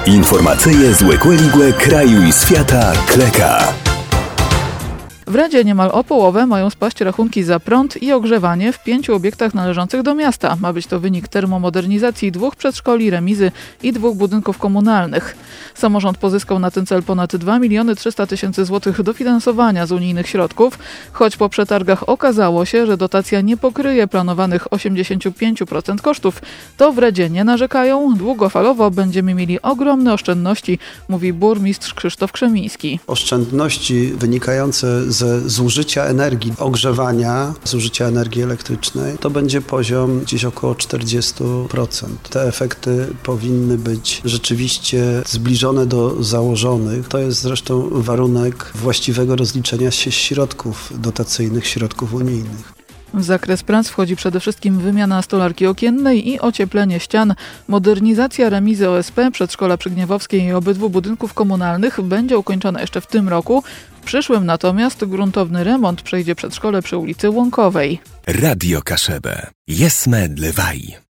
Informacyje z Łekłe kraju i świata Kleka. W Radzie niemal o połowę mają spaść rachunki za prąd i ogrzewanie w 5 obiektach należących do miasta. Ma być to wynik termomodernizacji 2 przedszkoli, remizy i 2 budynków komunalnych. Samorząd pozyskał na ten cel ponad 2 300 000 złotych dofinansowania z unijnych środków, choć po przetargach okazało się, że dotacja nie pokryje planowanych 85% kosztów. To w Radzie nie narzekają. Długofalowo będziemy mieli ogromne oszczędności, mówi burmistrz Krzysztof Krzemiński. Oszczędności wynikające ze zużycia energii, ogrzewania, zużycia energii elektrycznej, to będzie poziom gdzieś około 40%. Te efekty powinny być rzeczywiście zbliżone do założonych. To jest zresztą warunek właściwego rozliczenia się środków dotacyjnych, środków unijnych. W zakres prac wchodzi przede wszystkim wymiana stolarki okiennej i ocieplenie ścian. Modernizacja remizy OSP, przedszkola przy Gniewowskiej i obydwu budynków komunalnych będzie ukończona jeszcze w tym roku. W przyszłym natomiast gruntowny remont przejdzie przedszkole przy ulicy Łąkowej. Radio Kaszebę. Jesme dlewaj.